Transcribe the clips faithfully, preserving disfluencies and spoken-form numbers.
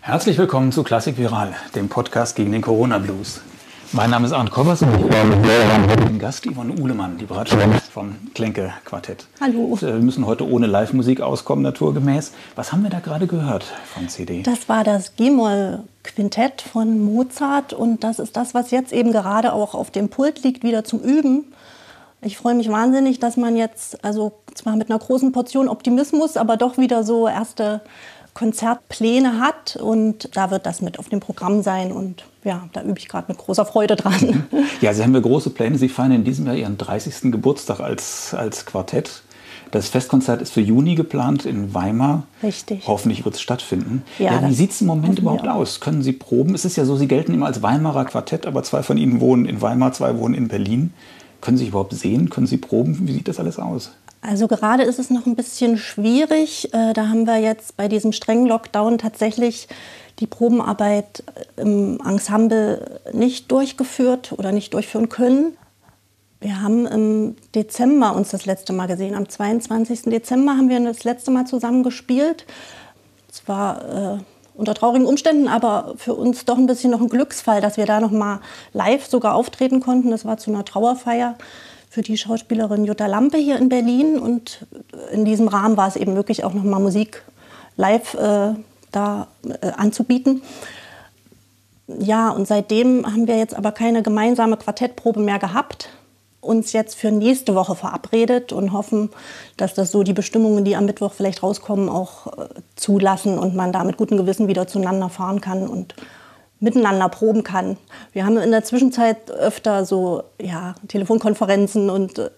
Herzlich willkommen zu Klassik Viral, dem Podcast gegen den Corona-Blues. Mein Name ist Arndt Koppers und ich freue mich sehr, wir haben heute den Gast Yvonne Uhlemann, die Bratschweiz vom Klenke-Quartett. Hallo. Wir müssen heute ohne Live-Musik auskommen, naturgemäß. Was haben wir da gerade gehört von C D? Das war das G-Moll-Quintett von Mozart und das ist das, was jetzt eben gerade auch auf dem Pult liegt, wieder zum Üben. Ich freue mich wahnsinnig, dass man jetzt, also zwar mit einer großen Portion Optimismus, aber doch wieder so erste Konzertpläne hat und da wird das mit auf dem Programm sein und ja, da übe ich gerade mit großer Freude dran. Ja, Sie haben ja große Pläne. Sie feiern in diesem Jahr Ihren dreißigsten Geburtstag als, als Quartett. Das Festkonzert ist für Juni geplant in Weimar. Richtig. Hoffentlich wird es stattfinden. Ja, ja, wie sieht es im Moment überhaupt auch. aus? Können Sie proben? Es ist ja so, Sie gelten immer als Weimarer Quartett, aber zwei von Ihnen wohnen in Weimar, zwei wohnen in Berlin. Können Sie sich überhaupt sehen? Können Sie proben? Wie sieht das alles aus? Also gerade ist es noch ein bisschen schwierig. Äh, Da haben wir jetzt bei diesem strengen Lockdown tatsächlich die Probenarbeit im Ensemble nicht durchgeführt oder nicht durchführen können. Wir haben im Dezember uns das letzte Mal gesehen. Am zweiundzwanzigsten Dezember haben wir das letzte Mal zusammen gespielt. Zwar äh, unter traurigen Umständen, aber für uns doch ein bisschen noch ein Glücksfall, dass wir da noch mal live sogar auftreten konnten. Das war zu einer Trauerfeier für die Schauspielerin Jutta Lampe hier in Berlin. Und in diesem Rahmen war es eben möglich, auch noch mal Musik live äh, da äh, anzubieten. Ja, und seitdem haben wir jetzt aber keine gemeinsame Quartettprobe mehr gehabt. Uns jetzt für nächste Woche verabredet und hoffen, dass das so die Bestimmungen, die am Mittwoch vielleicht rauskommen, auch äh, zulassen und man da mit gutem Gewissen wieder zueinander fahren kann und miteinander proben kann. Wir haben in der Zwischenzeit öfter so ja, Telefonkonferenzen und äh,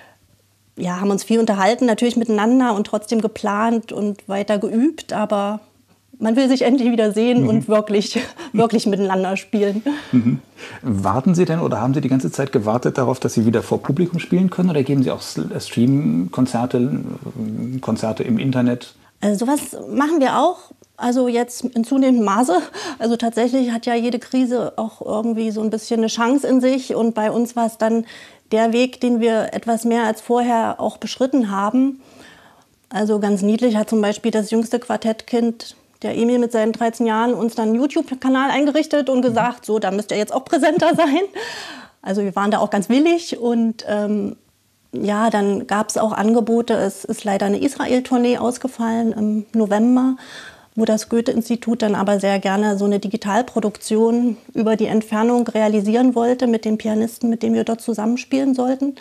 ja, haben uns viel unterhalten, natürlich miteinander und trotzdem geplant und weiter geübt, aber man will sich endlich wieder sehen mhm. und wirklich, wirklich miteinander spielen. Mhm. Warten Sie denn oder haben Sie die ganze Zeit gewartet darauf, dass Sie wieder vor Publikum spielen können? Oder geben Sie auch Stream-Konzerte, Konzerte im Internet? Also sowas machen wir auch. Also jetzt in zunehmendem Maße. Also tatsächlich hat ja jede Krise auch irgendwie so ein bisschen eine Chance in sich. Und bei uns war es dann der Weg, den wir etwas mehr als vorher auch beschritten haben. Also ganz niedlich hat zum Beispiel das jüngste Quartettkind, der Emil mit seinen dreizehn Jahren, uns dann einen YouTube-Kanal eingerichtet und gesagt, so, da müsst ihr jetzt auch präsenter sein. Also wir waren da auch ganz willig und ähm, ja, dann gab es auch Angebote. Es ist leider eine Israel-Tournee ausgefallen im November, wo das Goethe-Institut dann aber sehr gerne so eine Digitalproduktion über die Entfernung realisieren wollte mit den Pianisten, mit denen wir dort zusammenspielen sollten.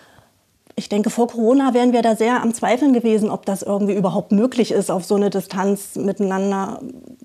Ich denke, vor Corona wären wir da sehr am Zweifeln gewesen, ob das irgendwie überhaupt möglich ist, auf so eine Distanz miteinander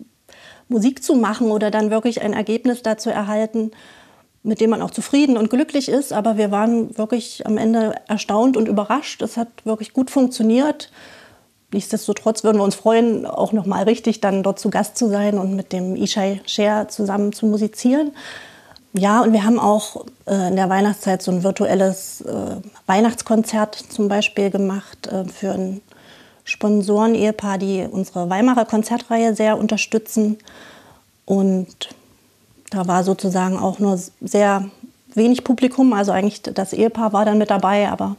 Musik zu machen oder dann wirklich ein Ergebnis dazu erhalten, mit dem man auch zufrieden und glücklich ist. Aber wir waren wirklich am Ende erstaunt und überrascht. Es hat wirklich gut funktioniert. Nichtsdestotrotz würden wir uns freuen, auch noch mal richtig dann dort zu Gast zu sein und mit dem Ishai Sher zusammen zu musizieren. Ja, und wir haben auch äh, in der Weihnachtszeit so ein virtuelles äh, Weihnachtskonzert zum Beispiel gemacht äh, für ein Sponsoren-Ehepaar, die unsere Weimarer Konzertreihe sehr unterstützen. Und da war sozusagen auch nur sehr wenig Publikum, also eigentlich das Ehepaar war dann mit dabei, aber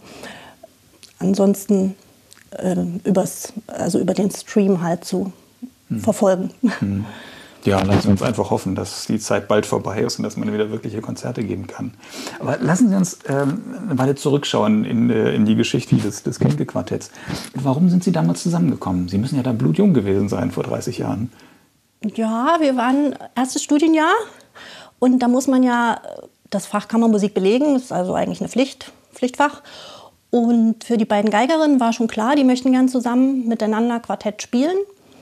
ansonsten äh, übers, also über den Stream halt zu hm. verfolgen. Hm. Ja, lassen Sie uns einfach hoffen, dass die Zeit bald vorbei ist und dass man wieder wirkliche Konzerte geben kann. Aber lassen Sie uns ähm, eine Weile zurückschauen in, äh, in die Geschichte des, des Klenke-Quartetts. Warum sind Sie damals zusammengekommen? Sie müssen ja da blutjung gewesen sein vor dreißig Jahren. Ja, wir waren erstes Studienjahr und da muss man ja das Fach Kammermusik belegen. Das ist also eigentlich eine Pflicht, Pflichtfach. Und für die beiden Geigerinnen war schon klar, die möchten gern zusammen miteinander Quartett spielen.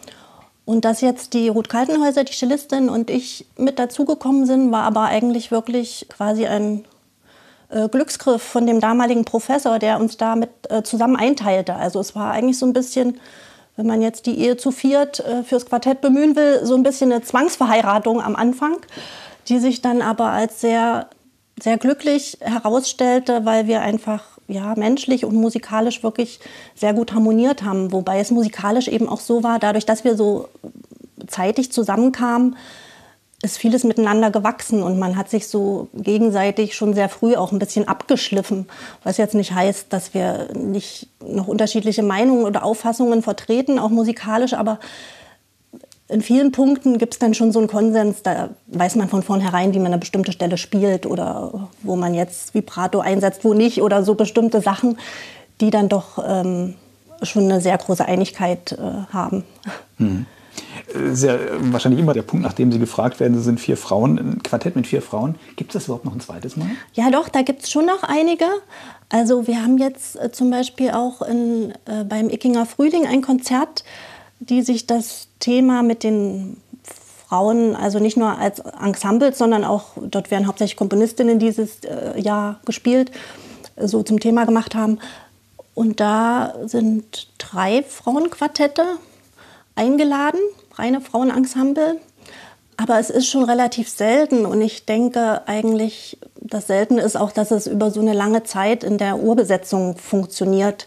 Und dass jetzt die Ruth Kaltenhäuser, die Cellistin und ich mit dazugekommen sind, war aber eigentlich wirklich quasi ein äh, Glücksgriff von dem damaligen Professor, der uns damit äh, zusammen einteilte. Also es war eigentlich so ein bisschen, wenn man jetzt die Ehe zu viert äh, fürs Quartett bemühen will, so ein bisschen eine Zwangsverheiratung am Anfang, die sich dann aber als sehr, sehr glücklich herausstellte, weil wir einfach ja, menschlich und musikalisch wirklich sehr gut harmoniert haben. Wobei es musikalisch eben auch so war, dadurch, dass wir so zeitig zusammenkamen, ist vieles miteinander gewachsen und man hat sich so gegenseitig schon sehr früh auch ein bisschen abgeschliffen. Was jetzt nicht heißt, dass wir nicht noch unterschiedliche Meinungen oder Auffassungen vertreten, auch musikalisch, aber in vielen Punkten gibt es dann schon so einen Konsens, da weiß man von vornherein, wie man eine bestimmte Stelle spielt oder wo man jetzt Vibrato einsetzt, wo nicht oder so bestimmte Sachen, die dann doch ähm, schon eine sehr große Einigkeit äh, haben. Hm. Ist ja wahrscheinlich immer der Punkt, nachdem Sie gefragt werden, Sie sind vier Frauen, ein Quartett mit vier Frauen. Gibt es das überhaupt noch ein zweites Mal? Ja doch, da gibt es schon noch einige. Also wir haben jetzt äh, zum Beispiel auch in, äh, beim Ickinger Frühling ein Konzert, die sich das Thema mit den Frauen, also nicht nur als Ensemble, sondern auch, dort werden hauptsächlich Komponistinnen dieses äh, Jahr gespielt, so zum Thema gemacht haben. Und da sind drei Frauenquartette eingeladen, reine Frauenensemble. Aber es ist schon relativ selten und ich denke eigentlich, das Seltene ist auch, dass es über so eine lange Zeit in der Urbesetzung funktioniert,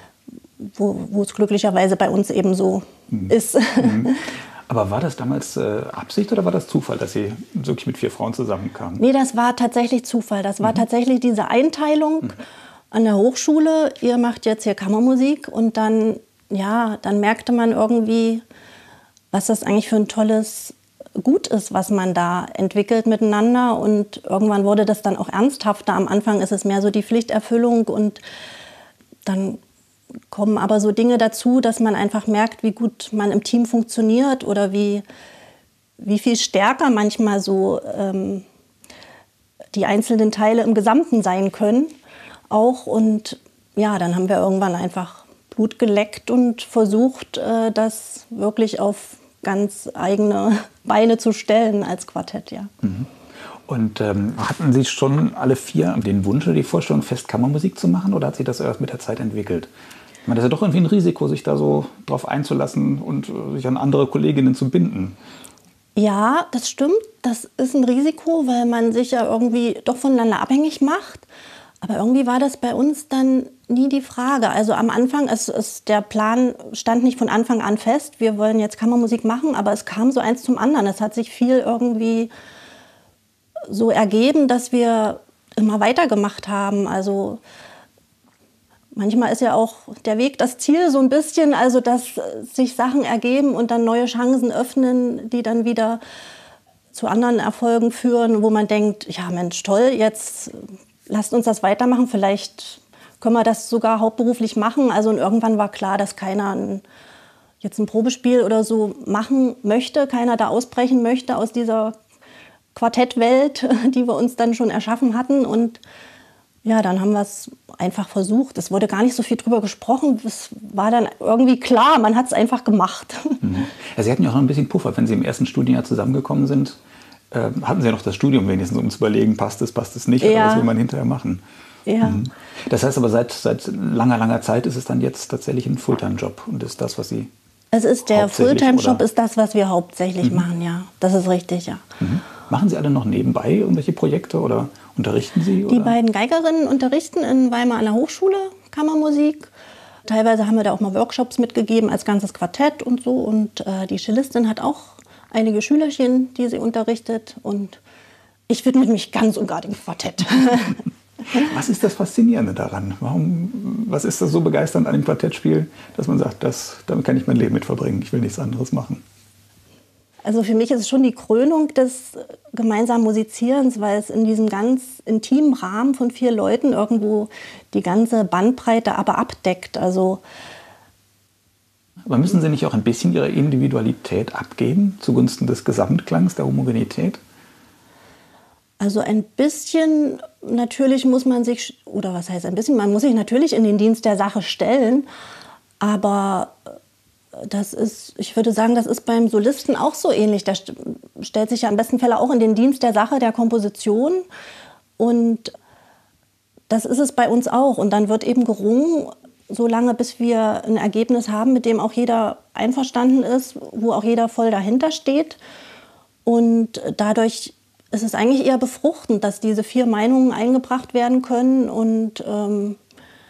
wo, wo es glücklicherweise bei uns eben so mhm. ist. Mhm. Aber war das damals äh, Absicht oder war das Zufall, dass Sie wirklich mit vier Frauen zusammenkamen? Nee, das war tatsächlich Zufall. Das war mhm. tatsächlich diese Einteilung mhm. an der Hochschule. Ihr macht jetzt hier Kammermusik und dann, ja, dann merkte man irgendwie, was das eigentlich für ein tolles Gut ist, was man da entwickelt miteinander. Und irgendwann wurde das dann auch ernsthafter. Am Anfang ist es mehr so die Pflichterfüllung und dann kommen aber so Dinge dazu, dass man einfach merkt, wie gut man im Team funktioniert oder wie, wie viel stärker manchmal so ähm, die einzelnen Teile im Gesamten sein können auch. Und ja, dann haben wir irgendwann einfach Blut geleckt und versucht, äh, das wirklich auf ganz eigene Beine zu stellen als Quartett, ja. Mhm. Und ähm, hatten Sie schon alle vier den Wunsch oder die Vorstellung, fest Kammermusik zu machen oder hat sich das erst mit der Zeit entwickelt? Ich meine, das ist ja doch irgendwie ein Risiko, sich da so drauf einzulassen und äh, sich an andere Kolleginnen zu binden. Ja, das stimmt. Das ist ein Risiko, weil man sich ja irgendwie doch voneinander abhängig macht. Aber irgendwie war das bei uns dann nie die Frage. Also am Anfang, es, es, der Plan stand nicht von Anfang an fest, wir wollen jetzt Kammermusik machen, aber es kam so eins zum anderen. Es hat sich viel irgendwie so ergeben, dass wir immer weitergemacht haben. Also manchmal ist ja auch der Weg das Ziel so ein bisschen, also dass sich Sachen ergeben und dann neue Chancen öffnen, die dann wieder zu anderen Erfolgen führen, wo man denkt, ja Mensch, toll, jetzt lasst uns das weitermachen, vielleicht können wir das sogar hauptberuflich machen. Also und irgendwann war klar, dass keiner ein, jetzt ein Probespiel oder so machen möchte, keiner da ausbrechen möchte aus dieser Quartettwelt, die wir uns dann schon erschaffen hatten. Und ja, dann haben wir es einfach versucht. Es wurde gar nicht so viel drüber gesprochen. Es war dann irgendwie klar, man hat es einfach gemacht. Mhm. Ja, Sie hatten ja auch noch ein bisschen Puffer, wenn Sie im ersten Studienjahr zusammengekommen sind. Äh, hatten Sie ja noch das Studium wenigstens, um zu überlegen, passt es, passt es nicht, ja. oder was will man hinterher machen. Ja. Mhm. Das heißt aber, seit, seit langer, langer Zeit ist es dann jetzt tatsächlich ein Fulltime-Job und ist das, was Sie Es ist der Fulltime-Job, ist das, was wir hauptsächlich mhm. machen, ja. Das ist richtig, ja. Mhm. Machen Sie alle noch nebenbei irgendwelche Projekte oder unterrichten Sie? Oder? Die beiden Geigerinnen unterrichten in Weimar an der Hochschule Kammermusik. Teilweise haben wir da auch mal Workshops mitgegeben als ganzes Quartett und so. Und äh, die Cellistin hat auch einige Schülerchen, die sie unterrichtet. Und ich widme mich ganz und gar dem Quartett. Was ist das Faszinierende daran? Warum, was ist das so begeisternd an dem Quartettspiel, dass man sagt, das, damit kann ich mein Leben mit verbringen, ich will nichts anderes machen? Also für mich ist es schon die Krönung des gemeinsamen Musizierens, weil es in diesem ganz intimen Rahmen von vier Leuten irgendwo die ganze Bandbreite aber abdeckt. Also aber müssen Sie nicht auch ein bisschen Ihre Individualität abgeben zugunsten des Gesamtklangs, der Homogenität? Also ein bisschen, natürlich muss man sich, oder was heißt ein bisschen, man muss sich natürlich in den Dienst der Sache stellen, aber das ist, ich würde sagen, das ist beim Solisten auch so ähnlich. Der st- stellt sich ja im besten Falle auch in den Dienst der Sache, der Komposition. Und das ist es bei uns auch. Und dann wird eben gerungen, solange bis wir ein Ergebnis haben, mit dem auch jeder einverstanden ist, wo auch jeder voll dahinter steht. Und dadurch ist es eigentlich eher befruchtend, dass diese vier Meinungen eingebracht werden können und ähm,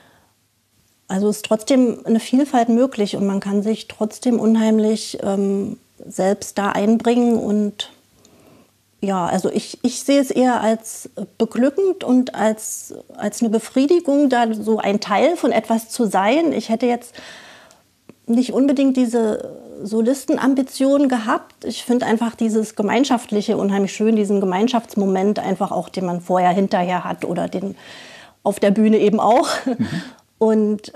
also ist trotzdem eine Vielfalt möglich und man kann sich trotzdem unheimlich ähm, selbst da einbringen. Und ja, also ich, ich sehe es eher als beglückend und als, als eine Befriedigung, da so ein Teil von etwas zu sein. Ich hätte jetzt nicht unbedingt diese Solistenambitionen gehabt. Ich finde einfach dieses Gemeinschaftliche unheimlich schön, diesen Gemeinschaftsmoment einfach auch, den man vorher, hinterher hat oder den auf der Bühne eben auch. Mhm. Und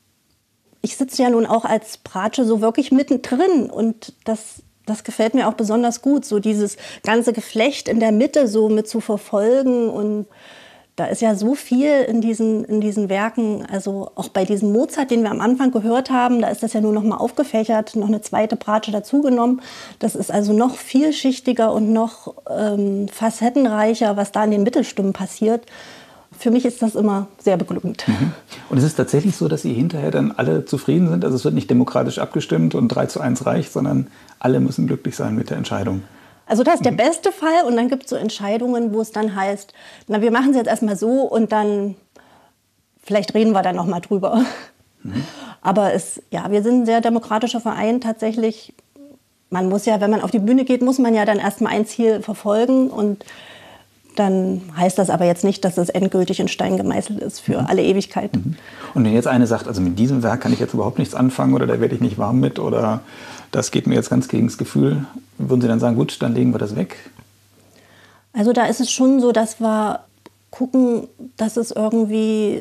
ich sitze ja nun auch als Bratsche so wirklich mittendrin und das, das gefällt mir auch besonders gut, so dieses ganze Geflecht in der Mitte so mit zu verfolgen. Und da ist ja so viel in diesen, in diesen Werken, also auch bei diesem Mozart, den wir am Anfang gehört haben, da ist das ja nur noch mal aufgefächert, noch eine zweite Bratsche dazugenommen. Das ist also noch vielschichtiger und noch ähm, facettenreicher, was da in den Mittelstimmen passiert. Für mich ist das immer sehr beglückend. Mhm. Und es ist tatsächlich so, dass Sie hinterher dann alle zufrieden sind? Also es wird nicht demokratisch abgestimmt und drei zu eins reicht, sondern alle müssen glücklich sein mit der Entscheidung. Also das ist der mhm. beste Fall. Und dann gibt es so Entscheidungen, wo es dann heißt, na, wir machen es jetzt erstmal so und dann, vielleicht reden wir dann noch mal drüber. Mhm. Aber es, ja, wir sind ein sehr demokratischer Verein tatsächlich. Man muss ja, wenn man auf die Bühne geht, muss man ja dann erstmal ein Ziel verfolgen und dann heißt das aber jetzt nicht, dass es endgültig in Stein gemeißelt ist für mhm. alle Ewigkeit. Mhm. Und wenn jetzt eine sagt, also mit diesem Werk kann ich jetzt überhaupt nichts anfangen oder da werde ich nicht warm mit oder das geht mir jetzt ganz gegen das Gefühl, würden Sie dann sagen, gut, dann legen wir das weg? Also da ist es schon so, dass wir gucken, dass es irgendwie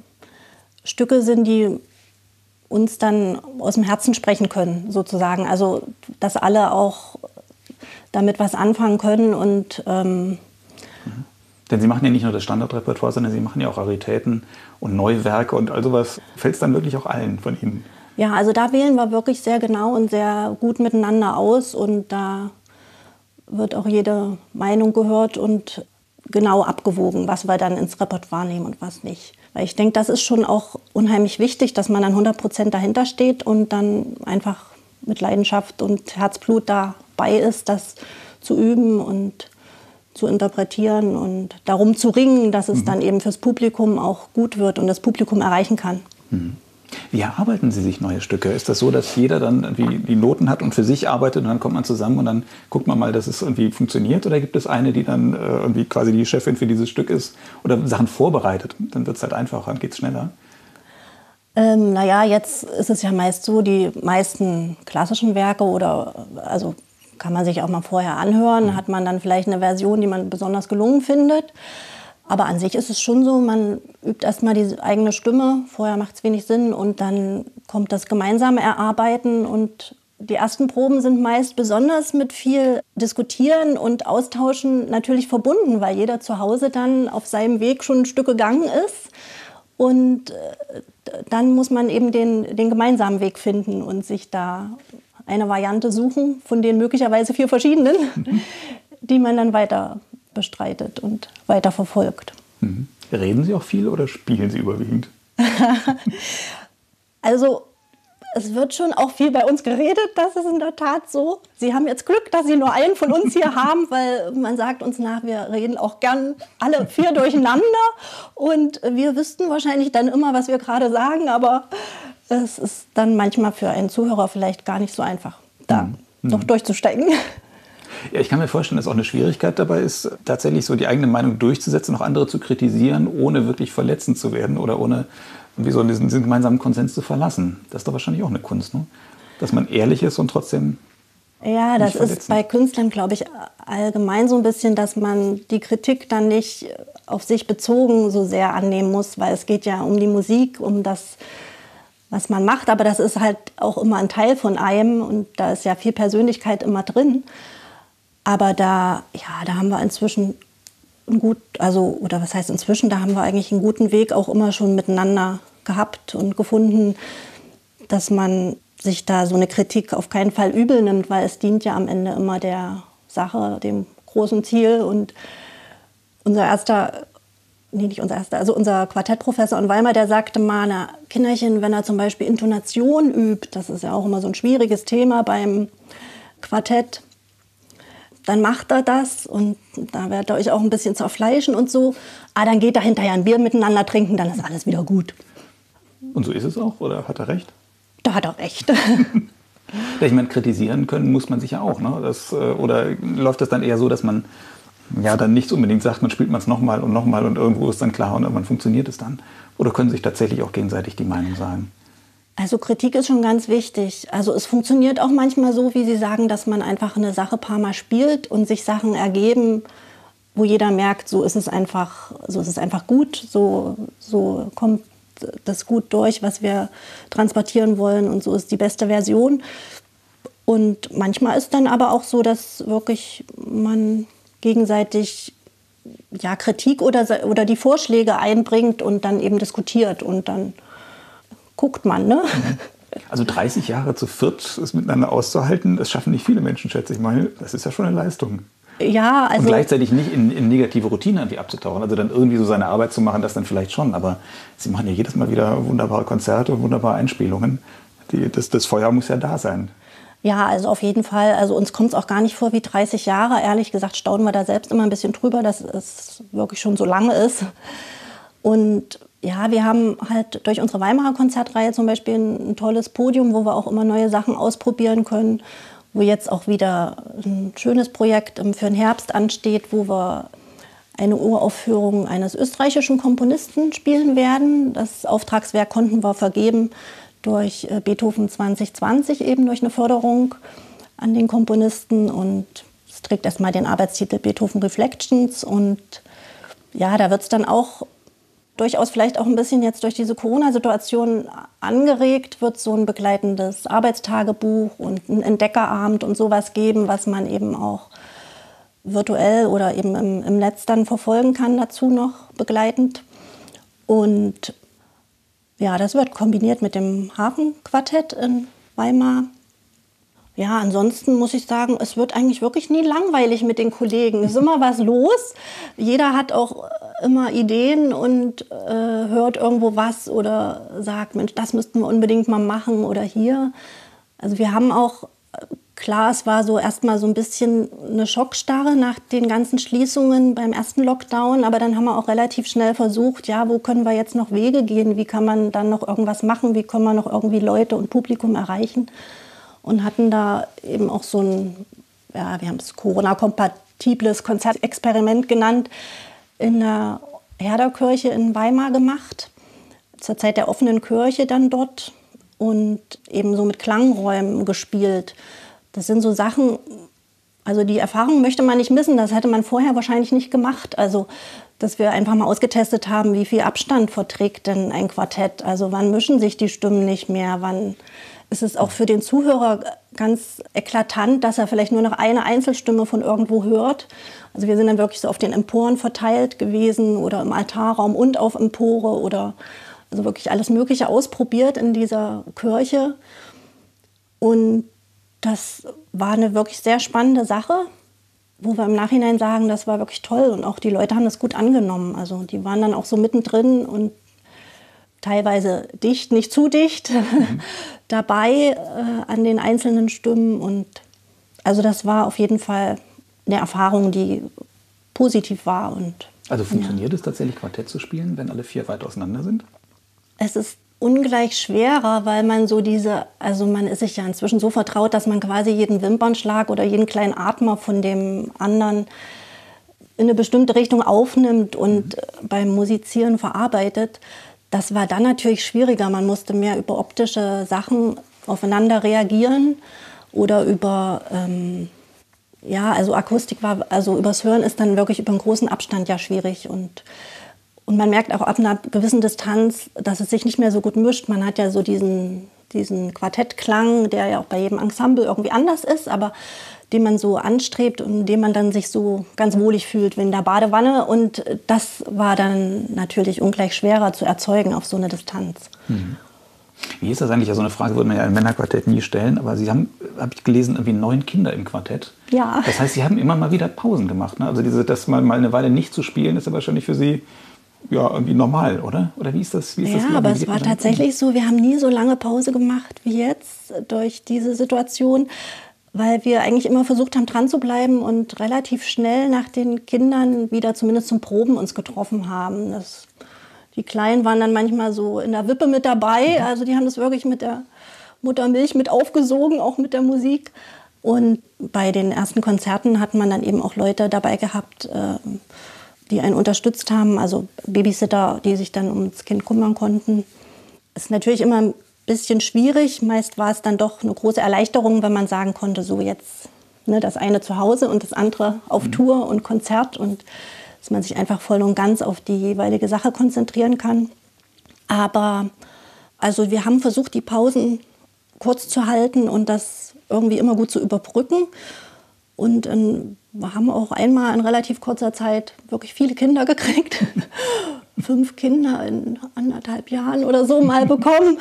Stücke sind, die uns dann aus dem Herzen sprechen können, sozusagen. Also dass alle auch damit was anfangen können und ähm, denn Sie machen ja nicht nur das Standardrepertoire, sondern Sie machen ja auch Raritäten und Neuwerke und all sowas. Fällt es dann wirklich auch allen von Ihnen? Ja, also da wählen wir wirklich sehr genau und sehr gut miteinander aus. Und da wird auch jede Meinung gehört und genau abgewogen, was wir dann ins Repertoire nehmen und was nicht. Weil ich denke, das ist schon auch unheimlich wichtig, dass man dann hundert Prozent dahinter steht und dann einfach mit Leidenschaft und Herzblut dabei ist, das zu üben und zu interpretieren und darum zu ringen, dass es mhm. dann eben fürs Publikum auch gut wird und das Publikum erreichen kann. Mhm. Wie erarbeiten Sie sich neue Stücke? Ist das so, dass jeder dann irgendwie die Noten hat und für sich arbeitet und dann kommt man zusammen und dann guckt man mal, dass es irgendwie funktioniert? Oder gibt es eine, die dann äh, irgendwie quasi die Chefin für dieses Stück ist oder Sachen vorbereitet? Dann wird es halt einfacher, dann geht es schneller. Ähm, naja, jetzt ist es ja meist so, die meisten klassischen Werke oder also kann man sich auch mal vorher anhören, hat man dann vielleicht eine Version, die man besonders gelungen findet. Aber an sich ist es schon so, man übt erstmal die eigene Stimme, vorher macht es wenig Sinn und dann kommt das gemeinsame Erarbeiten und die ersten Proben sind meist besonders mit viel Diskutieren und Austauschen natürlich verbunden, weil jeder zu Hause dann auf seinem Weg schon ein Stück gegangen ist und dann muss man eben den, den gemeinsamen Weg finden und sich da eine Variante suchen, von den möglicherweise vier verschiedenen, mhm. die man dann weiter bestreitet und weiter verfolgt. Mhm. Reden Sie auch viel oder spielen Sie überwiegend? Also es wird schon auch viel bei uns geredet, das ist in der Tat so. Sie haben jetzt Glück, dass Sie nur einen von uns hier haben, weil man sagt uns nach, wir reden auch gern alle vier durcheinander und wir wüssten wahrscheinlich dann immer, was wir gerade sagen, aber es ist dann manchmal für einen Zuhörer vielleicht gar nicht so einfach, da mhm. noch durchzusteigen. Ja, ich kann mir vorstellen, dass auch eine Schwierigkeit dabei ist, tatsächlich so die eigene Meinung durchzusetzen, auch andere zu kritisieren, ohne wirklich verletzend zu werden oder ohne wie so diesen, diesen gemeinsamen Konsens zu verlassen. Das ist doch wahrscheinlich auch eine Kunst, ne? Dass man ehrlich ist und trotzdem Ja, das ist bei Künstlern, glaube ich, allgemein so ein bisschen, dass man die Kritik dann nicht auf sich bezogen so sehr annehmen muss, weil es geht ja um die Musik, um das, was man macht, aber das ist halt auch immer ein Teil von einem und da ist ja viel Persönlichkeit immer drin. Aber da, ja, da haben wir inzwischen einen gut, also oder was heißt inzwischen, da haben wir eigentlich einen guten Weg auch immer schon miteinander gehabt und gefunden, dass man sich da so eine Kritik auf keinen Fall übel nimmt, weil es dient ja am Ende immer der Sache, dem großen Ziel. Und unser erster, nee, nicht unser erster, also unser Quartettprofessor in Weimar, der sagte mal, na, Kinderchen, wenn er zum Beispiel Intonation übt, das ist ja auch immer so ein schwieriges Thema beim Quartett, dann macht er das und da werdet ihr euch auch ein bisschen zerfleischen und so. Aber dann geht er hinterher ein Bier miteinander trinken, dann ist alles wieder gut. Und so ist es auch, oder hat er recht? Da hat er recht. Ja, ich meine, kritisieren können muss man sich ja auch, ne? Das, oder läuft das dann eher so, dass man ja dann nicht unbedingt sagt, man spielt man es nochmal und nochmal und irgendwo ist dann klar und irgendwann funktioniert es dann? Oder können sich tatsächlich auch gegenseitig die Meinung sagen? Also Kritik ist schon ganz wichtig. Also es funktioniert auch manchmal so, wie Sie sagen, dass man einfach eine Sache ein paar Mal spielt und sich Sachen ergeben, wo jeder merkt, so ist es einfach, so ist es einfach gut, so, so kommt das gut durch, was wir transportieren wollen und so ist die beste Version. Und manchmal ist dann aber auch so, dass wirklich man gegenseitig ja, Kritik oder, oder die Vorschläge einbringt und dann eben diskutiert und dann guckt man, ne? Also dreißig Jahre zu viert ist miteinander auszuhalten, das schaffen nicht viele Menschen, schätze ich mal. Das ist ja schon eine Leistung. Ja, also und gleichzeitig nicht in, in negative Routine irgendwie abzutauchen, also dann irgendwie so seine Arbeit zu machen, das dann vielleicht schon. Aber Sie machen ja jedes Mal wieder wunderbare Konzerte und wunderbare Einspielungen. Die, das, das Feuer muss ja da sein. Ja, also auf jeden Fall. Also uns kommt es auch gar nicht vor wie dreißig Jahre. Ehrlich gesagt staunen wir da selbst immer ein bisschen drüber, dass es wirklich schon so lange ist. Und ja, wir haben halt durch unsere Weimarer Konzertreihe zum Beispiel ein, ein tolles Podium, wo wir auch immer neue Sachen ausprobieren können. Wo jetzt auch wieder ein schönes Projekt für den Herbst ansteht, wo wir eine Uraufführung eines österreichischen Komponisten spielen werden. Das Auftragswerk konnten wir vergeben durch Beethoven zwanzig zwanzig, eben durch eine Förderung an den Komponisten. Und es trägt erstmal den Arbeitstitel Beethoven Reflections. Und ja, da wird es dann auch durchaus vielleicht auch ein bisschen jetzt durch diese Corona-Situation angeregt, wird so ein begleitendes Arbeitstagebuch und ein Entdeckerabend und sowas geben, was man eben auch virtuell oder eben im, im Netz dann verfolgen kann, dazu noch begleitend. Und ja, das wird kombiniert mit dem Hafenquartett in Weimar. Ja, ansonsten muss ich sagen, es wird eigentlich wirklich nie langweilig mit den Kollegen. Es ist immer was los. Jeder hat auch immer Ideen und äh, hört irgendwo was oder sagt, Mensch, das müssten wir unbedingt mal machen oder hier. Also wir haben auch, klar, es war so erstmal so ein bisschen eine Schockstarre nach den ganzen Schließungen beim ersten Lockdown, aber dann haben wir auch relativ schnell versucht, ja, wo können wir jetzt noch Wege gehen, wie kann man dann noch irgendwas machen, wie können wir noch irgendwie Leute und Publikum erreichen. Und hatten da eben auch so ein, ja, wir haben es Corona-kompatibles Konzertexperiment genannt, in der Herderkirche in Weimar gemacht, zur Zeit der offenen Kirche dann dort und eben so mit Klangräumen gespielt. Das sind so Sachen, also die Erfahrung möchte man nicht missen, das hätte man vorher wahrscheinlich nicht gemacht. Also, dass wir einfach mal ausgetestet haben, wie viel Abstand verträgt denn ein Quartett, also wann mischen sich die Stimmen nicht mehr, wann ist es auch für den Zuhörer ganz eklatant, dass er vielleicht nur noch eine Einzelstimme von irgendwo hört. Also wir sind dann wirklich so auf den Emporen verteilt gewesen oder im Altarraum und auf Empore oder also wirklich alles Mögliche ausprobiert in dieser Kirche. Und das war eine wirklich sehr spannende Sache, wo wir im Nachhinein sagen, das war wirklich toll und auch die Leute haben das gut angenommen. Also die waren dann auch so mittendrin und teilweise dicht, nicht zu dicht, mhm. dabei äh, an den einzelnen Stimmen. Und also das war auf jeden Fall eine Erfahrung, die positiv war. Und, also funktioniert ja. es tatsächlich, Quartett zu spielen, wenn alle vier weit auseinander sind? Es ist ungleich schwerer, weil man so diese, also man ist sich ja inzwischen so vertraut, dass man quasi jeden Wimpernschlag oder jeden kleinen Atmer von dem anderen in eine bestimmte Richtung aufnimmt und mhm. beim Musizieren verarbeitet. Das war dann natürlich schwieriger. Man musste mehr über optische Sachen aufeinander reagieren oder über, ähm, ja, also Akustik war, also übers Hören ist dann wirklich über einen großen Abstand ja schwierig. Und, und man merkt auch ab einer gewissen Distanz, dass es sich nicht mehr so gut mischt. Man hat ja so diesen, diesen Quartettklang, der ja auch bei jedem Ensemble irgendwie anders ist, aber den man so anstrebt und den man dann sich so ganz wohlig fühlt wie in der Badewanne. Und das war dann natürlich ungleich schwerer zu erzeugen auf so eine Distanz. Mhm. Wie ist das eigentlich? Ja, so eine Frage würde man ja im Männerquartett nie stellen, aber Sie haben, habe ich gelesen, irgendwie neun Kinder im Quartett. Ja. Das heißt, Sie haben immer mal wieder Pausen gemacht, ne? Also diese, das mal, mal eine Weile nicht zu spielen, ist ja wahrscheinlich für Sie ja irgendwie normal, oder? Oder wie ist das? Wie ist ja, das aber es war tatsächlich so, wir haben nie so lange Pause gemacht wie jetzt durch diese Situation, weil wir eigentlich immer versucht haben, dran zu bleiben und relativ schnell nach den Kindern wieder zumindest zum Proben uns getroffen haben. Das, die Kleinen waren dann manchmal so in der Wippe mit dabei, also die haben das wirklich mit der Muttermilch mit aufgesogen, auch mit der Musik. Und bei den ersten Konzerten hat man dann eben auch Leute dabei gehabt, die einen unterstützt haben, also Babysitter, die sich dann ums Kind kümmern konnten. Es ist natürlich immer bisschen schwierig. Meist war es dann doch eine große Erleichterung, wenn man sagen konnte, so jetzt ne, das eine zu Hause und das andere auf mhm. Tour und Konzert und dass man sich einfach voll und ganz auf die jeweilige Sache konzentrieren kann. Aber also wir haben versucht, die Pausen kurz zu halten und das irgendwie immer gut zu überbrücken. Und ähm, wir haben auch einmal in relativ kurzer Zeit wirklich viele Kinder gekriegt. Fünf Kinder in anderthalb Jahren oder so mal bekommen.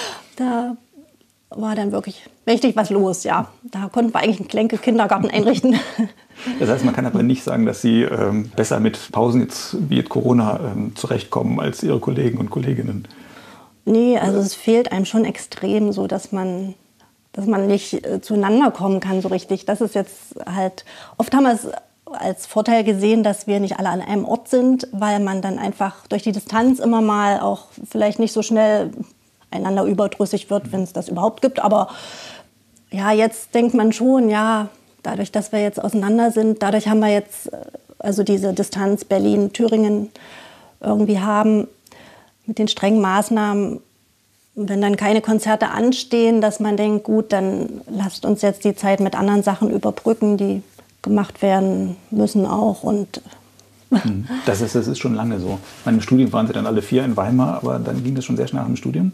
Da war dann wirklich richtig was los, ja. Da konnten wir eigentlich einen Klenke-Kindergarten einrichten. Das heißt, man kann aber nicht sagen, dass Sie ähm, besser mit Pausen jetzt wie jetzt Corona ähm, zurechtkommen als Ihre Kollegen und Kolleginnen. Nee, also es fehlt einem schon extrem so, dass man, dass man nicht äh, zueinander kommen kann so richtig. Das ist jetzt halt, oft haben wir es als Vorteil gesehen, dass wir nicht alle an einem Ort sind, weil man dann einfach durch die Distanz immer mal auch vielleicht nicht so schnell einander überdrüssig wird, wenn es das überhaupt gibt. Aber ja, jetzt denkt man schon, ja, dadurch, dass wir jetzt auseinander sind, dadurch haben wir jetzt also diese Distanz Berlin-Thüringen irgendwie haben mit den strengen Maßnahmen, wenn dann keine Konzerte anstehen, dass man denkt, gut, dann lasst uns jetzt die Zeit mit anderen Sachen überbrücken, die gemacht werden müssen auch. Und das ist, das ist schon lange so. Im Studium waren Sie dann alle vier in Weimar, aber dann ging das schon sehr schnell nach dem Studium?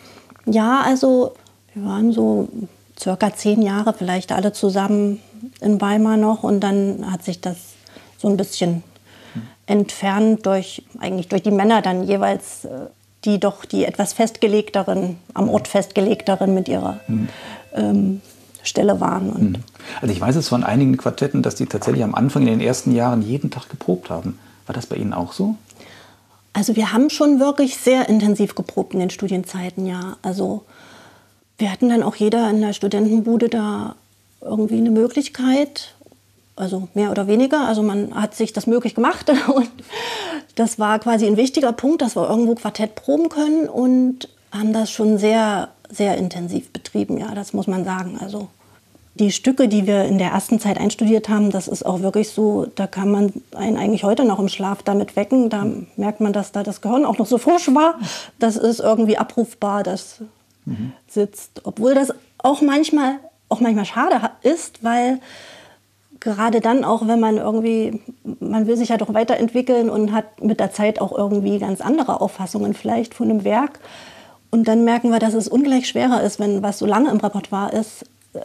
Ja, also wir waren so circa zehn Jahre vielleicht alle zusammen in Weimar noch und dann hat sich das so ein bisschen entfernt durch, eigentlich durch die Männer dann jeweils, die doch die etwas festgelegteren, am Ort festgelegteren mit ihrer mhm. ähm, Stelle waren. Und also ich weiß es von einigen Quartetten, dass die tatsächlich am Anfang in den ersten Jahren jeden Tag geprobt haben. War das bei Ihnen auch so? Also wir haben schon wirklich sehr intensiv geprobt in den Studienzeiten, ja. Also wir hatten dann auch jeder in der Studentenbude da irgendwie eine Möglichkeit, also mehr oder weniger. Also man hat sich das möglich gemacht und das war quasi ein wichtiger Punkt, dass wir irgendwo Quartett proben können und haben das schon sehr, sehr intensiv betrieben, ja, das muss man sagen. Also die Stücke, die wir in der ersten Zeit einstudiert haben, das ist auch wirklich so, da kann man einen eigentlich heute noch im Schlaf damit wecken. Da merkt man, dass da das Gehirn auch noch so frisch war. Das ist irgendwie abrufbar, das mhm. sitzt. Obwohl das auch manchmal, auch manchmal schade ist, weil gerade dann auch, wenn man irgendwie, man will sich ja doch weiterentwickeln und hat mit der Zeit auch irgendwie ganz andere Auffassungen vielleicht von einem Werk. Und dann merken wir, dass es ungleich schwerer ist, wenn was so lange im Repertoire ist,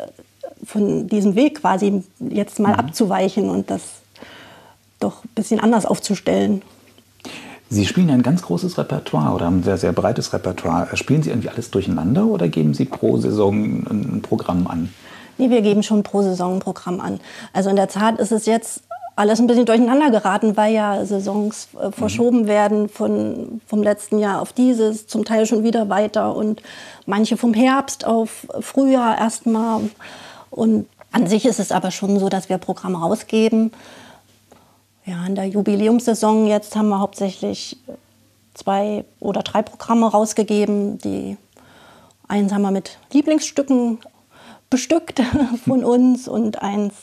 von diesem Weg quasi jetzt mal mhm. abzuweichen und das doch ein bisschen anders aufzustellen. Sie spielen ein ganz großes Repertoire oder ein sehr, sehr breites Repertoire. Spielen Sie irgendwie alles durcheinander oder geben Sie pro Saison ein Programm an? Nee, wir geben schon pro Saison ein Programm an. Also in der Tat ist es jetzt alles ein bisschen durcheinander geraten, weil ja Saisons äh, verschoben mhm. werden von, vom letzten Jahr auf dieses, zum Teil schon wieder weiter und manche vom Herbst auf Frühjahr erstmal. Und an sich ist es aber schon so, dass wir Programme rausgeben. Ja, in der Jubiläumssaison jetzt haben wir hauptsächlich zwei oder drei Programme rausgegeben. Die eins haben wir mit Lieblingsstücken bestückt von uns und eins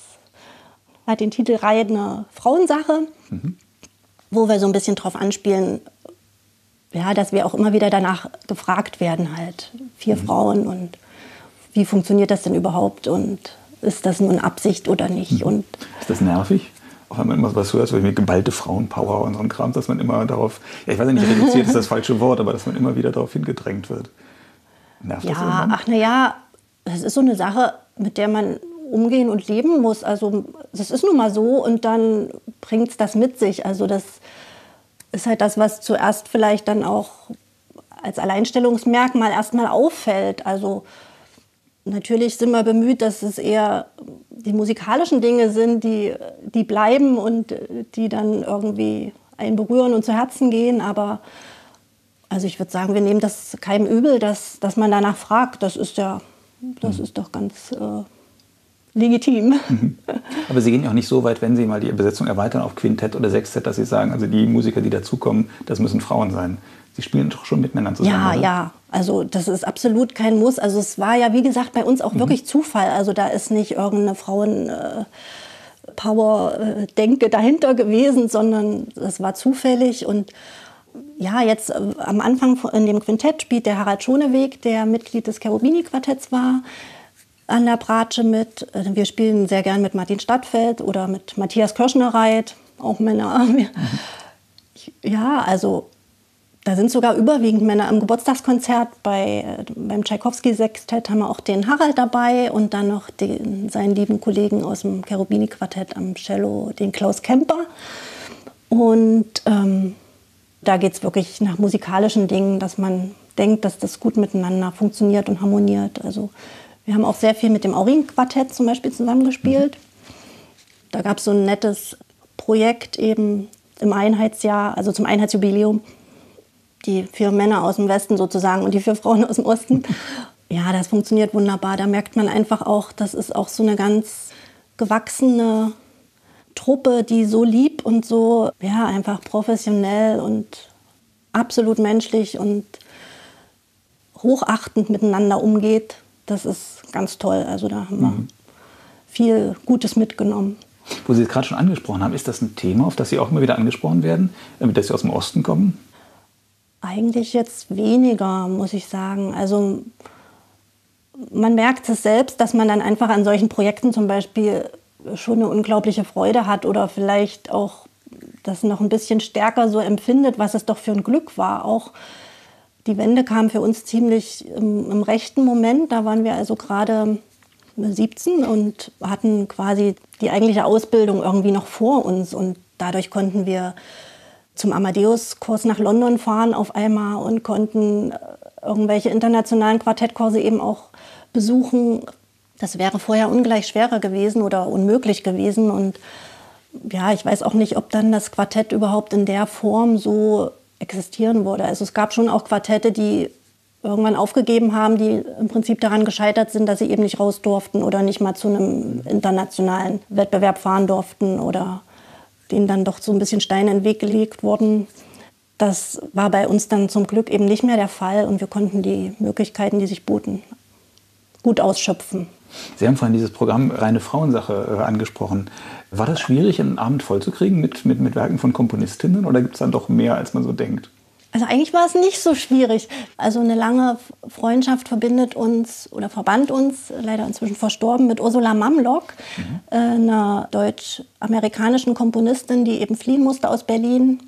hat den Titel Reine Frauensache, mhm. wo wir so ein bisschen drauf anspielen, ja, dass wir auch immer wieder danach gefragt werden, halt vier mhm. Frauen und wie funktioniert das denn überhaupt und ist das nun Absicht oder nicht? Mhm. Und ist das nervig? Auch wenn man immer was hört, so wie geballte Frauenpower und so ein Kram, dass man immer darauf, ja, ich weiß nicht, reduziert ist das falsche Wort, aber dass man immer wieder darauf hingedrängt wird. Nervt das ja, ach na ja, das ist so eine Sache, mit der man umgehen und leben muss. Also das ist nun mal so und dann bringt es das mit sich. Also das ist halt das, was zuerst vielleicht dann auch als Alleinstellungsmerkmal erstmal auffällt. Also natürlich sind wir bemüht, dass es eher die musikalischen Dinge sind, die, die bleiben und die dann irgendwie einen berühren und zu Herzen gehen. Aber also ich würde sagen, wir nehmen das keinem übel, dass, dass man danach fragt. Das ist ja, das mhm. ist doch ganz äh, legitim. Mhm. Aber Sie gehen ja auch nicht so weit, wenn Sie mal die Besetzung erweitern auf Quintett oder Sextett, dass Sie sagen, also die Musiker, die dazukommen, das müssen Frauen sein. Sie spielen doch schon mit Männern zusammen, Ja, oder? ja. Also das ist absolut kein Muss. Also es war ja, wie gesagt, bei uns auch mhm. wirklich Zufall. Also da ist nicht irgendeine Frauen-Power-Denke dahinter gewesen, sondern das war zufällig. Und Ja, jetzt äh, am Anfang in dem Quintett spielt der Harald Schoneweg, der Mitglied des Cherubini-Quartetts war, an der Bratsche mit. Wir spielen sehr gern mit Martin Stadtfeld oder mit Matthias Kirschner-Reit, auch Männer. Mhm. Ja, also da sind sogar überwiegend Männer. Im Geburtstagskonzert bei, beim Tschaikowski-Sextett haben wir auch den Harald dabei und dann noch den, seinen lieben Kollegen aus dem Cherubini-Quartett am Cello, den Klaus Kemper. Und ähm, da geht es wirklich nach musikalischen Dingen, dass man denkt, dass das gut miteinander funktioniert und harmoniert. Also wir haben auch sehr viel mit dem Aurin-Quartett zum Beispiel zusammengespielt. Da gab es so ein nettes Projekt eben im Einheitsjahr, also zum Einheitsjubiläum. Die vier Männer aus dem Westen sozusagen und die vier Frauen aus dem Osten. Ja, das funktioniert wunderbar. Da merkt man einfach auch, das ist auch so eine ganz gewachsene Truppe, die so lieb und so, ja, einfach professionell und absolut menschlich und hochachtend miteinander umgeht. Das ist ganz toll. Also da haben wir mhm. viel Gutes mitgenommen. Wo Sie es gerade schon angesprochen haben, ist das ein Thema, auf das Sie auch immer wieder angesprochen werden, dass Sie aus dem Osten kommen? Eigentlich jetzt weniger, muss ich sagen. Also man merkt es selbst, dass man dann einfach an solchen Projekten zum Beispiel schon eine unglaubliche Freude hat oder vielleicht auch das noch ein bisschen stärker so empfindet, was es doch für ein Glück war. Auch die Wende kam für uns ziemlich im, im rechten Moment. Da waren wir also gerade siebzehn und hatten quasi die eigentliche Ausbildung irgendwie noch vor uns. Und dadurch konnten wir zum Amadeus-Kurs nach London fahren auf einmal und konnten irgendwelche internationalen Quartettkurse eben auch besuchen. Das wäre vorher ungleich schwerer gewesen oder unmöglich gewesen. Und ja, ich weiß auch nicht, ob dann das Quartett überhaupt in der Form so existieren würde. Also es gab schon auch Quartette, die irgendwann aufgegeben haben, die im Prinzip daran gescheitert sind, dass sie eben nicht raus durften oder nicht mal zu einem internationalen Wettbewerb fahren durften oder denen dann doch so ein bisschen Steine in den Weg gelegt wurden. Das war bei uns dann zum Glück eben nicht mehr der Fall und wir konnten die Möglichkeiten, die sich boten, gut ausschöpfen. Sie haben vorhin dieses Programm Reine Frauensache äh, angesprochen. War das schwierig, einen Abend vollzukriegen mit, mit, mit Werken von Komponistinnen oder gibt es dann doch mehr, als man so denkt? Also eigentlich war es nicht so schwierig. Also eine lange Freundschaft verbindet uns oder verband uns, leider inzwischen verstorben, mit Ursula Mamlock, mhm. äh, einer deutsch-amerikanischen Komponistin, die eben fliehen musste aus Berlin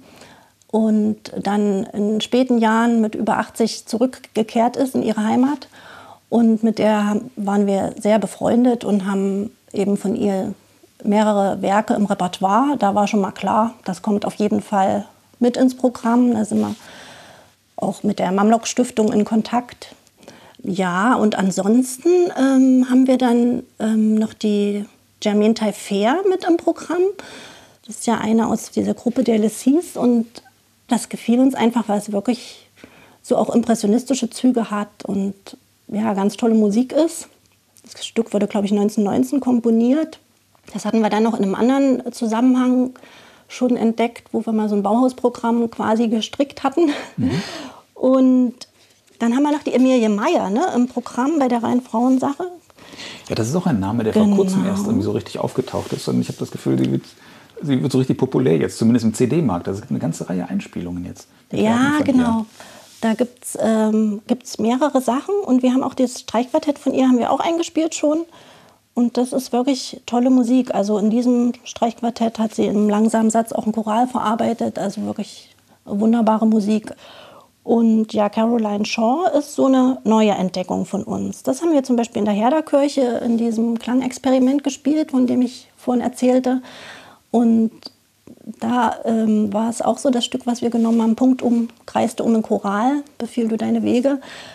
und dann in späten Jahren mit über achtzig zurückgekehrt ist in ihre Heimat. Und mit der waren wir sehr befreundet und haben eben von ihr mehrere Werke im Repertoire. Da war schon mal klar, das kommt auf jeden Fall mit ins Programm. Da sind wir auch mit der Mamlock-Stiftung in Kontakt. Ja, und ansonsten ähm, haben wir dann ähm, noch die Germaine Taillefer mit im Programm. Das ist ja eine aus dieser Gruppe der Lessis. Und das gefiel uns einfach, weil es wirklich so auch impressionistische Züge hat und ja, ganz tolle Musik ist. Das Stück wurde, glaube ich, neunzehnhundertneunzehn komponiert. Das hatten wir dann noch in einem anderen Zusammenhang schon entdeckt, wo wir mal so ein Bauhausprogramm quasi gestrickt hatten. Mhm. Und dann haben wir noch die Emilie Meyer, ne, im Programm bei der Reinen Frauensache. Ja, das ist auch ein Name, der genau. vor kurzem erst irgendwie so richtig aufgetaucht ist. Und ich habe das Gefühl, sie wird, sie wird so richtig populär jetzt, zumindest im C D-Markt. Also es gibt eine ganze Reihe Einspielungen jetzt. Ja, genau. Ihr. Da gibt es ähm, gibt's mehrere Sachen. Und wir haben auch das Streichquartett von ihr haben wir auch eingespielt schon. Und das ist wirklich tolle Musik. Also in diesem Streichquartett hat sie im langsamen Satz auch einen Choral verarbeitet. Also wirklich wunderbare Musik. Und ja, Caroline Shaw ist so eine neue Entdeckung von uns. Das haben wir zum Beispiel in der Herderkirche in diesem Klangexperiment gespielt, von dem ich vorhin erzählte. Und da ähm, war es auch so das Stück, was wir genommen haben, Punkt um, kreiste um den Choral, befiehl du deine Wege.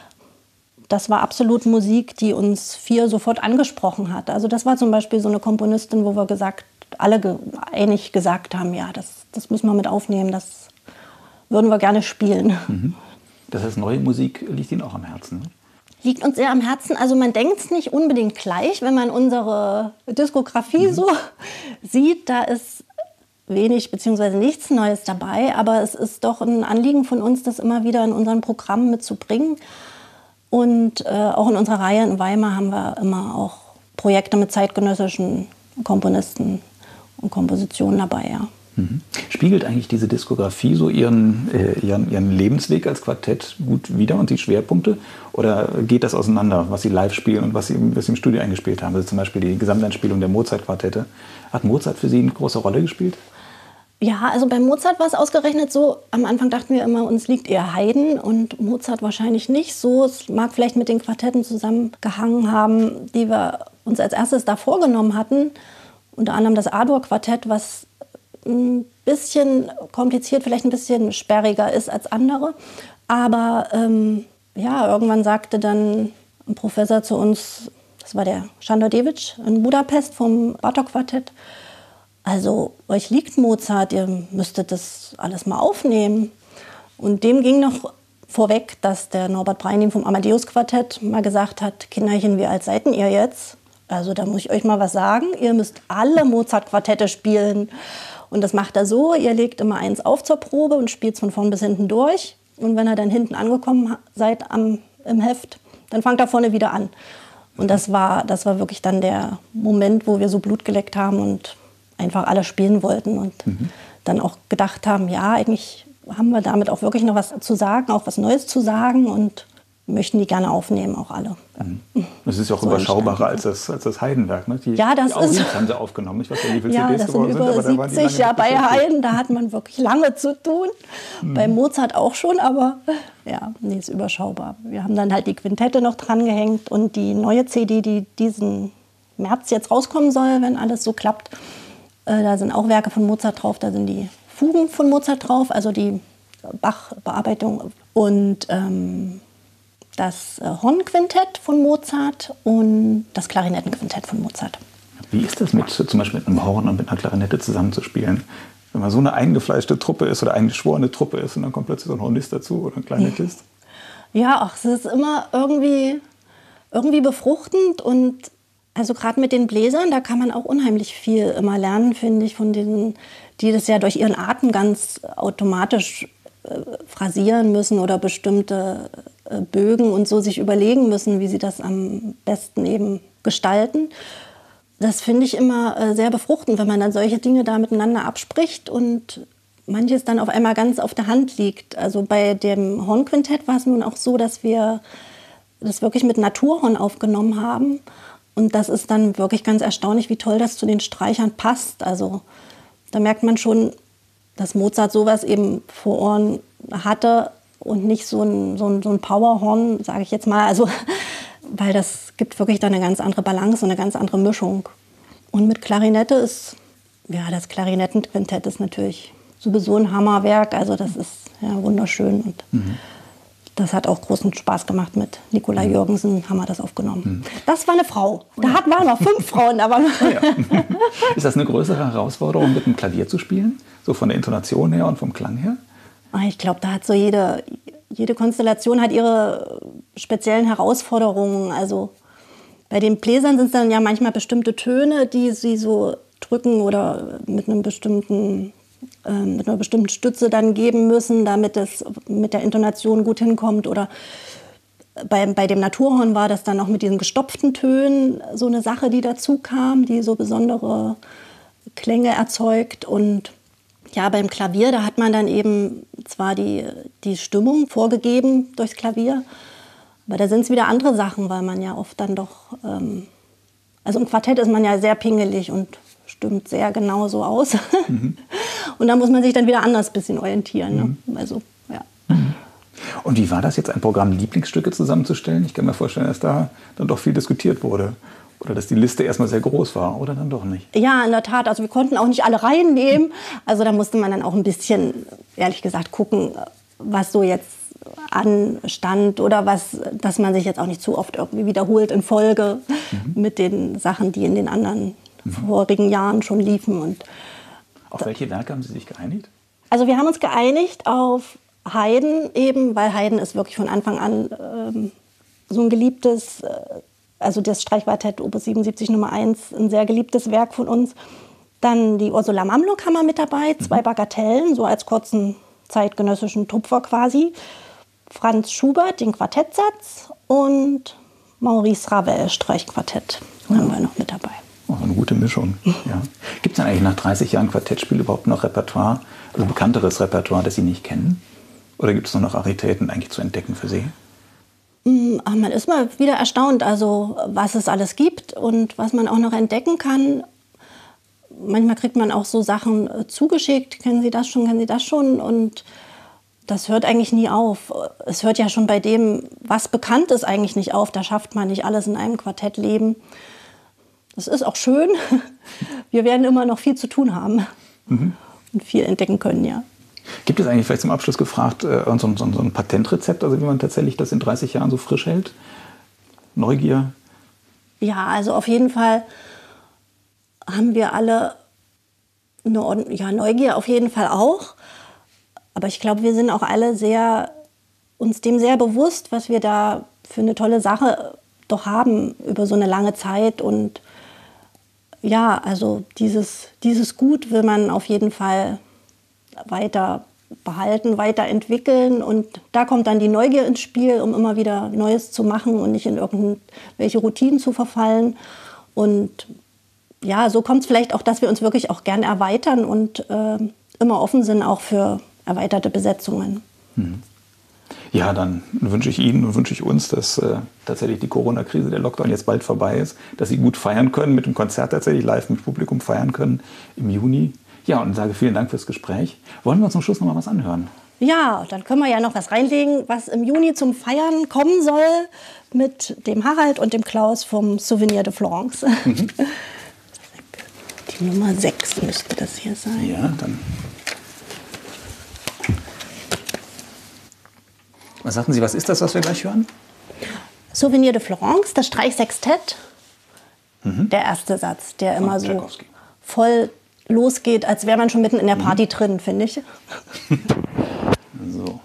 Das war absolut Musik, die uns vier sofort angesprochen hat. Also das war zum Beispiel so eine Komponistin, wo wir gesagt, alle ge- einig gesagt haben, ja, das, das müssen wir mit aufnehmen, das würden wir gerne spielen. Mhm. Das heißt, neue Musik liegt Ihnen auch am Herzen, ne? Liegt uns sehr am Herzen. Also man denkt es nicht unbedingt gleich, wenn man unsere Diskografie mhm. so sieht. Da ist wenig bzw. nichts Neues dabei. Aber es ist doch ein Anliegen von uns, das immer wieder in unseren Programmen mitzubringen. Und äh, auch in unserer Reihe in Weimar haben wir immer auch Projekte mit zeitgenössischen Komponisten und Kompositionen dabei, ja. Mhm. Spiegelt eigentlich diese Diskografie so ihren, äh, ihren, ihren Lebensweg als Quartett gut wider und die Schwerpunkte? Oder geht das auseinander, was Sie live spielen und was Sie, was Sie im Studio eingespielt haben? Also zum Beispiel die Gesamteinspielung der Mozart-Quartette. Hat Mozart für Sie eine große Rolle gespielt? Ja, also bei Mozart war es ausgerechnet so, am Anfang dachten wir immer, uns liegt eher Haydn und Mozart wahrscheinlich nicht so. Es mag vielleicht mit den Quartetten zusammengehangen haben, die wir uns als erstes da vorgenommen hatten. Unter anderem das A-Dur-Quartett, was ein bisschen kompliziert, vielleicht ein bisschen sperriger ist als andere. Aber ähm, ja, irgendwann sagte dann ein Professor zu uns, das war der Schandor-Dewitsch in Budapest vom Bartók-Quartett, also euch liegt Mozart, ihr müsstet das alles mal aufnehmen. Und dem ging noch vorweg, dass der Norbert Breindien vom Amadeus-Quartett mal gesagt hat, Kinderchen, wie alt seid denn ihr jetzt? Also da muss ich euch mal was sagen, ihr müsst alle Mozart-Quartette spielen. Und das macht er so, ihr legt immer eins auf zur Probe und spielt es von vorn bis hinten durch. Und wenn ihr dann hinten angekommen seid am, im Heft, dann fangt er vorne wieder an. Und das war, das war wirklich dann der Moment, wo wir so Blut geleckt haben und einfach alle spielen wollten und mhm. dann auch gedacht haben, ja, eigentlich haben wir damit auch wirklich noch was zu sagen, auch was Neues zu sagen und möchten die gerne aufnehmen, auch alle. Mhm. Das ist ja auch so überschaubarer als das, als das Haydn-Werk. Ne? Die, ja, das die ist... haben sie aufgenommen. Ich weiß nicht, wie viele ja, C Ds das sind geworden über sind, aber siebzig. Ja, bei Haydn, da hat man wirklich lange zu tun. Mhm. Bei Mozart auch schon, aber ja, nee, ist überschaubar. Wir haben dann halt die Quintette noch dran gehängt und die neue C D, die diesen März jetzt rauskommen soll, wenn alles so klappt. Da sind auch Werke von Mozart drauf, da sind die Fugen von Mozart drauf, also die Bach-Bearbeitung und ähm, das Hornquintett von Mozart und das Klarinettenquintett von Mozart. Wie ist das mit, zum Beispiel mit einem Horn und mit einer Klarinette zusammenzuspielen? Wenn man so eine eingefleischte Truppe ist oder eingeschworene Truppe ist und dann kommt plötzlich so ein Hornist dazu oder ein Klarinettist? Ja, ach, es ist immer irgendwie, irgendwie befruchtend und also gerade mit den Bläsern, da kann man auch unheimlich viel immer lernen, finde ich, von denen, die das ja durch ihren Atem ganz automatisch äh, phrasieren müssen oder bestimmte äh, Bögen und so sich überlegen müssen, wie sie das am besten eben gestalten. Das finde ich immer äh, sehr befruchtend, wenn man dann solche Dinge da miteinander abspricht und manches dann auf einmal ganz auf der Hand liegt. Also bei dem Hornquintett war es nun auch so, dass wir das wirklich mit Naturhorn aufgenommen haben. Und das ist dann wirklich ganz erstaunlich, wie toll das zu den Streichern passt. Also da merkt man schon, dass Mozart sowas eben vor Ohren hatte und nicht so ein, so ein, so ein Powerhorn, sage ich jetzt mal. Also, weil das gibt wirklich dann eine ganz andere Balance und eine ganz andere Mischung. Und mit Klarinette ist, ja, das Klarinettenquintett ist natürlich sowieso ein Hammerwerk. Also das ist ja wunderschön und mhm. das hat auch großen Spaß gemacht. Mit Nikolai Jürgensen haben wir das aufgenommen. Mhm. Das war eine Frau. Da hatten wir noch fünf Frauen. Aber oh ja. Ist das eine größere Herausforderung, mit dem Klavier zu spielen? So von der Intonation her und vom Klang her? Ich glaube, da hat so jede, jede Konstellation hat ihre speziellen Herausforderungen. Also bei den Bläsern sind es dann ja manchmal bestimmte Töne, die sie so drücken oder mit einem bestimmten mit einer bestimmten Stütze dann geben müssen, damit es mit der Intonation gut hinkommt. Oder bei, bei dem Naturhorn war das dann auch mit diesen gestopften Tönen so eine Sache, die dazu kam, die so besondere Klänge erzeugt. Und ja, beim Klavier, da hat man dann eben zwar die, die Stimmung vorgegeben durchs Klavier, aber da sind es wieder andere Sachen, weil man ja oft dann doch, ähm, also im Quartett ist man ja sehr pingelig und stimmt sehr genau so aus. Mhm. Und da muss man sich dann wieder anders ein bisschen orientieren. Ne? Mhm. Also, ja. Mhm. Und wie war das jetzt, ein Programm Lieblingsstücke zusammenzustellen? Ich kann mir vorstellen, dass da dann doch viel diskutiert wurde. Oder dass die Liste erstmal sehr groß war, oder dann doch nicht? Ja, in der Tat. Also wir konnten auch nicht alle reinnehmen. Also da musste man dann auch ein bisschen, ehrlich gesagt, gucken, was so jetzt anstand oder was, dass man sich jetzt auch nicht zu oft irgendwie wiederholt in Folge mhm. mit den Sachen, die in den anderen vorigen Jahren schon liefen. Und auf welche Werke haben Sie sich geeinigt? Also wir haben uns geeinigt auf Haydn eben, weil Haydn ist wirklich von Anfang an ähm, so ein geliebtes, äh, also das Streichquartett Opus siebenundsiebzig Nummer eins, ein sehr geliebtes Werk von uns. Dann die Ursula Mamlock haben wir mit dabei, zwei Bagatellen, so als kurzen zeitgenössischen Tupfer quasi. Franz Schubert, den Quartettsatz und Maurice Ravel, Streichquartett, haben wir noch mit dabei. Oh, eine gute Mischung. Ja. Gibt es denn eigentlich nach dreißig Jahren Quartettspiel überhaupt noch Repertoire, also bekannteres Repertoire, das Sie nicht kennen? Oder gibt es nur noch Raritäten eigentlich zu entdecken für Sie? Man ist mal wieder erstaunt, also was es alles gibt und was man auch noch entdecken kann. Manchmal kriegt man auch so Sachen zugeschickt, kennen Sie das schon, kennen Sie das schon? Und das hört eigentlich nie auf. Es hört ja schon bei dem, was bekannt ist, eigentlich nicht auf. Da schafft man nicht alles in einem Quartettleben. Das ist auch schön. Wir werden immer noch viel zu tun haben mhm. und viel entdecken können, ja. Gibt es eigentlich vielleicht zum Abschluss gefragt äh, so, so, so ein Patentrezept, also wie man tatsächlich das in dreißig Jahren so frisch hält? Neugier? Ja, also auf jeden Fall haben wir alle eine, ja, Neugier auf jeden Fall auch. Aber ich glaube, wir sind auch alle sehr, uns dem sehr bewusst, was wir da für eine tolle Sache doch haben über so eine lange Zeit. Und ja, also dieses, dieses Gut will man auf jeden Fall weiter behalten, weiterentwickeln. Und da kommt dann die Neugier ins Spiel, um immer wieder Neues zu machen und nicht in irgendwelche Routinen zu verfallen. Und ja, so kommt es vielleicht auch, dass wir uns wirklich auch gern erweitern und äh, immer offen sind auch für erweiterte Besetzungen. Hm. Ja, dann wünsche ich Ihnen und wünsche ich uns, dass äh, tatsächlich die Corona-Krise, der Lockdown jetzt bald vorbei ist, dass Sie gut feiern können, mit dem Konzert tatsächlich live mit Publikum feiern können im Juni. Ja, und sage vielen Dank fürs Gespräch. Wollen wir uns zum Schluss noch mal was anhören? Ja, dann können wir ja noch was reinlegen, was im Juni zum Feiern kommen soll mit dem Harald und dem Klaus vom Souvenir de Florence. Mhm. Die Nummer sechs müsste das hier sein. Ja, dann. Was sagten Sie, was ist das, was wir gleich hören? Souvenir de Florence, das Streichsextett. Mhm. Der erste Satz, der immer so voll losgeht, als wäre man schon mitten in der Party mhm. drin, finde ich. So.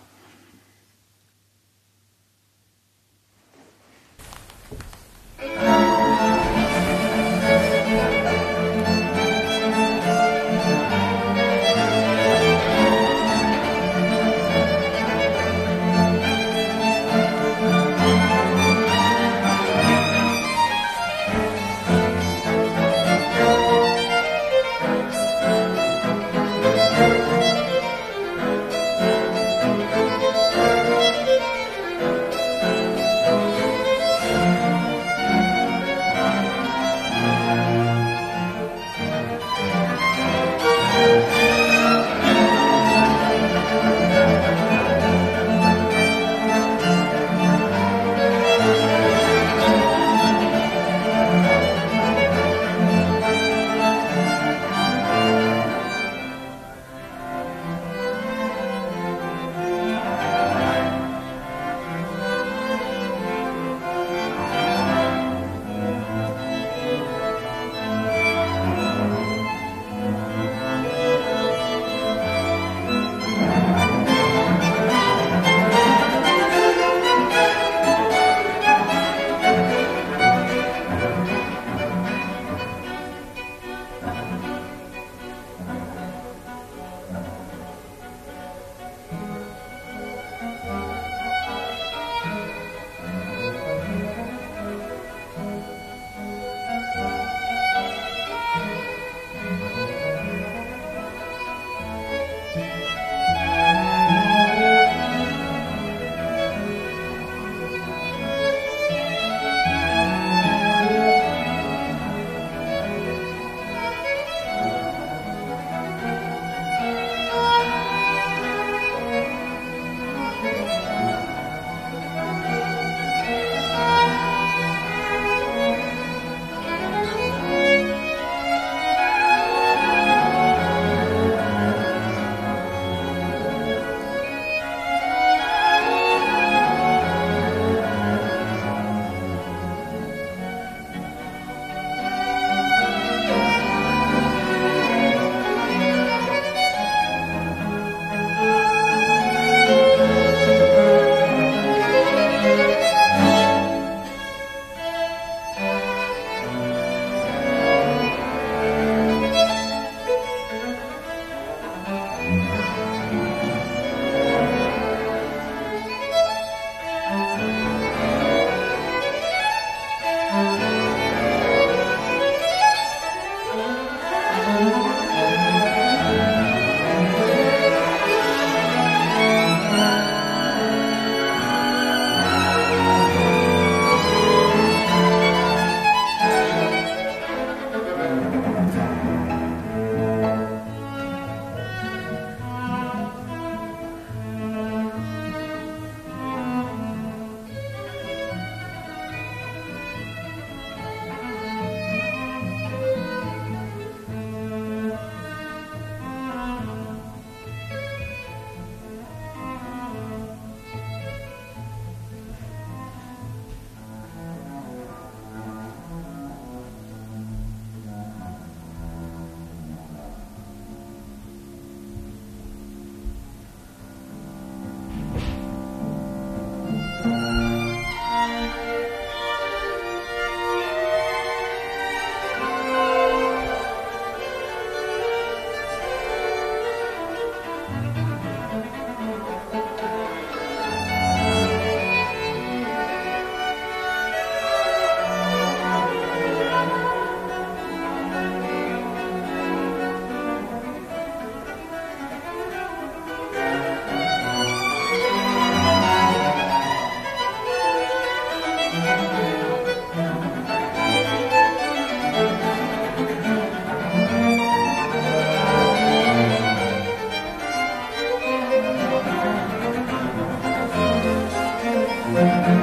Musik